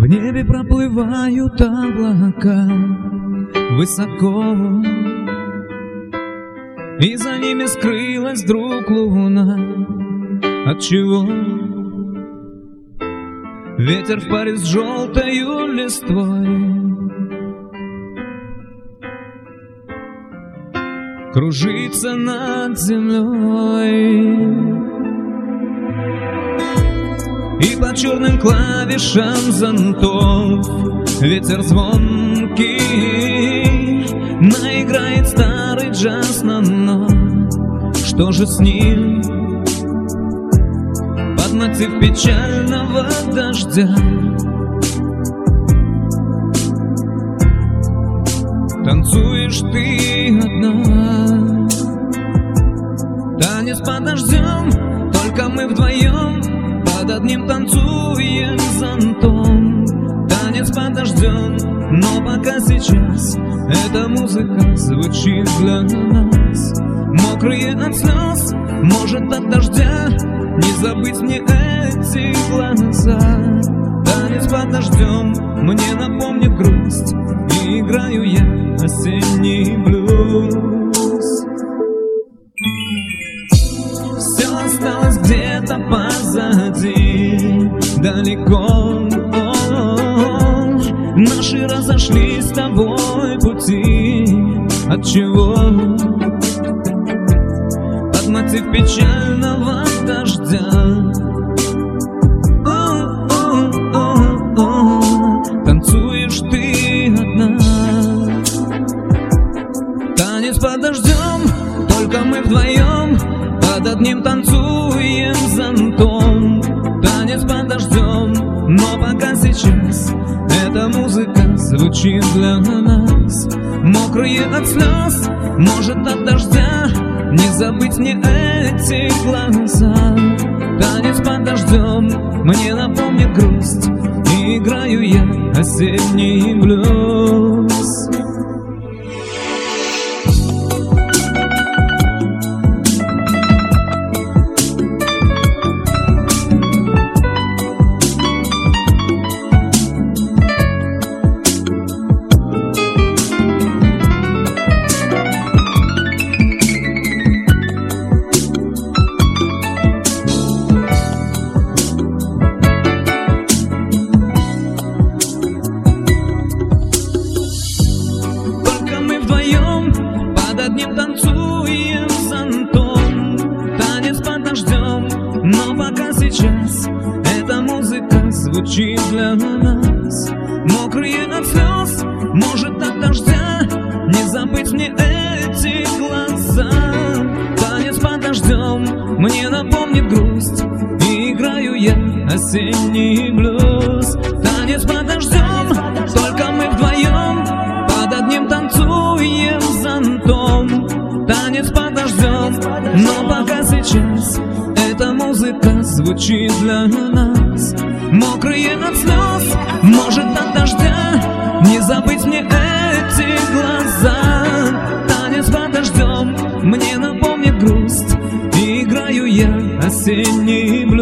В небе проплывают облака высоко, и за ними скрылась вдруг луна. Отчего ветер в паре с желтою листвой кружится над землей, и по черным клавишам зонтов ветер звонкий наиграет старый джаз на дно. Что же с ним? Под мотив печального дождя танцуешь ты одна. Танец под дождем, только мы вдвоем под одним танцуем зонтом. Танец под дождем, но пока сейчас эта музыка звучит для нас. Мокрые от слез, может от дождя, не забыть мне эти глаза. Танец под дождем мне напомнит грусть, и играю я осенний блюз. Все осталось где-то позади, далеко. Наши разошлись с тобой пути. Отчего? Под мотив печального дождя танцуешь ты одна. Танец под дождем, только мы вдвоем под одним танцуем зонтом. Танец под дождем, но пока сейчас эта музыка звучит для нас. Мокрые от слез, может от дождя, не забыть мне эти глаза. Танец под дождем мне напомнит грусть, и играю я осенний блюз. Танцуем зонтом, танец под дождем, но пока сейчас эта музыка звучит для нас. Мокрые от слез, может от дождя, не забыть мне эти глаза. Танец под дождем мне напомнит грусть, и играю я осенний блюз. Танец под дождем, только мы вдвоем под одним танцуем зонтом. Танец под дождем, но пока сейчас эта музыка звучит для нас. Мокрые от слез, может от дождя, не забыть мне эти глаза. Танец под дождем мне напомнит грусть, и играю я осенний блюз.